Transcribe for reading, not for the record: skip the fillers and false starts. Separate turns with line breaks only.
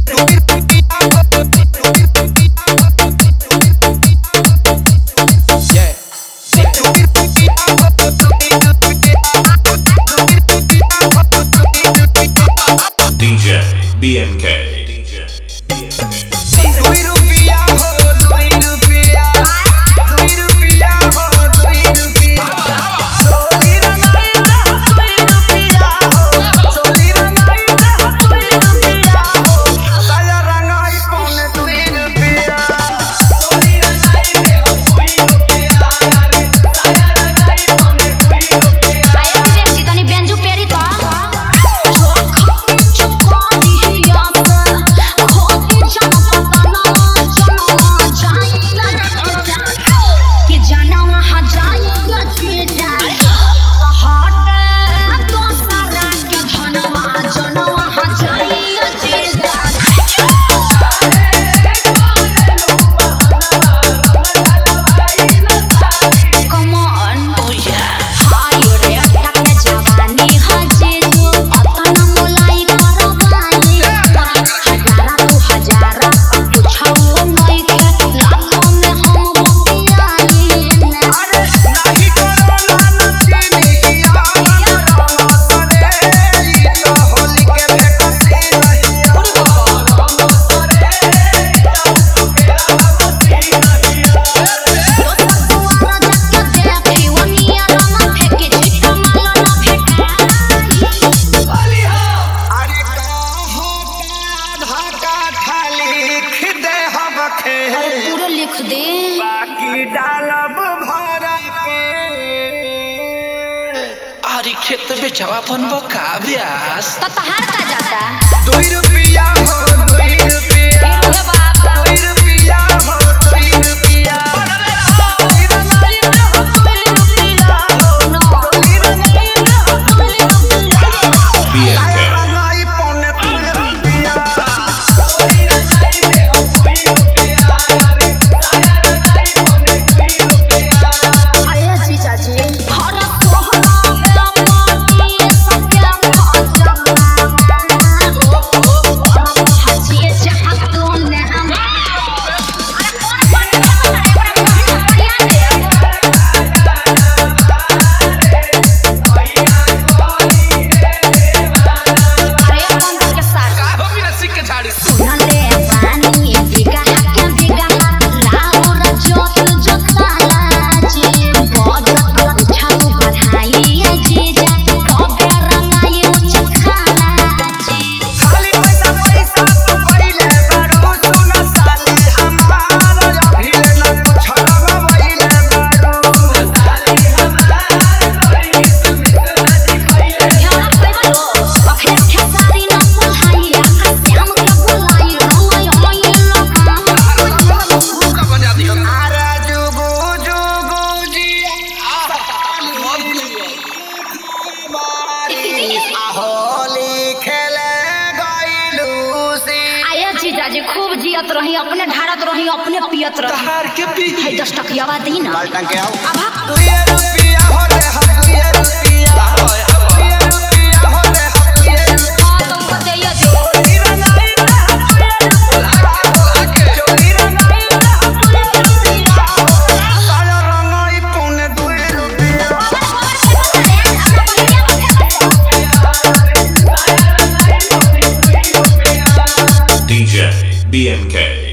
DJ BMK.
पूरा लिख दे
बाकी डालब भरा के
आरी खेत बेचवा बनबो का ब्यास
तो तहार का जाता
2 रुपया हो 2 रुपया
रे बाप
2 रुपया हो 2 रुपया
BMK.
जीजाजी खूब जियत रही अपने ढारत रही अपने पियत रही
तहार के पी
है 10 टकियावा दी ना
लाल टंके आओ
अब
2 रुपया हो रे 2 रुपया हो रे 2 रुपया
तुमको दे दे
DJ BMK.